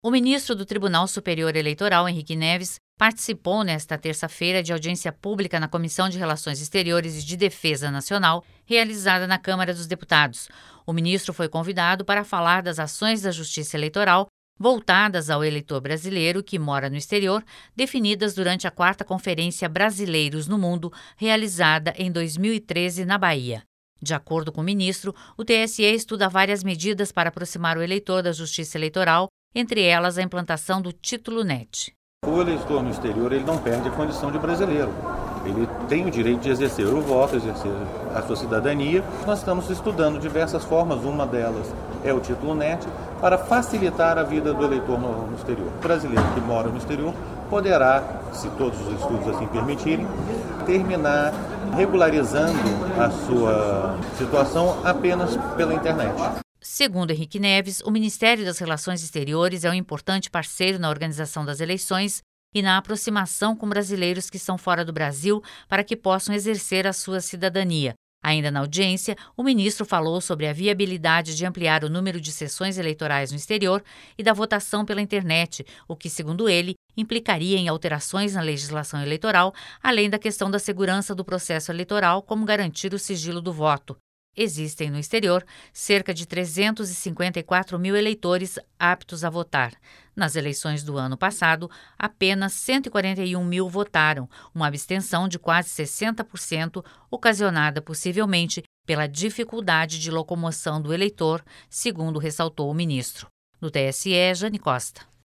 O ministro do Tribunal Superior Eleitoral, Henrique Neves, participou nesta terça-feira de audiência pública na Comissão de Relações Exteriores e de Defesa Nacional, realizada na Câmara dos Deputados. O ministro foi convidado para falar das ações da Justiça Eleitoral voltadas ao eleitor brasileiro que mora no exterior, definidas durante a 4ª Conferência Brasileiros no Mundo, realizada em 2013 na Bahia. De acordo com o ministro, o TSE estuda várias medidas para aproximar o eleitor da Justiça Eleitoral, entre elas a implantação do Título NET. O eleitor no exterior ele não perde a condição de brasileiro. Ele tem o direito de exercer o voto, exercer a sua cidadania. Nós estamos estudando diversas formas, uma delas é o Título NET, para facilitar a vida do eleitor no exterior. O brasileiro que mora no exterior poderá, se todos os estudos assim permitirem, terminar regularizando a sua situação apenas pela internet. Segundo Henrique Neves, o Ministério das Relações Exteriores é um importante parceiro na organização das eleições e na aproximação com brasileiros que estão fora do Brasil para que possam exercer a sua cidadania. Ainda na audiência, o ministro falou sobre a viabilidade de ampliar o número de sessões eleitorais no exterior e da votação pela internet, o que, segundo ele, implicaria em alterações na legislação eleitoral, além da questão da segurança do processo eleitoral, como garantir o sigilo do voto. Existem no exterior cerca de 354 mil eleitores aptos a votar. Nas eleições do ano passado, apenas 141 mil votaram, uma abstenção de quase 60%, ocasionada possivelmente pela dificuldade de locomoção do eleitor, segundo ressaltou o ministro. No TSE, Jane Costa.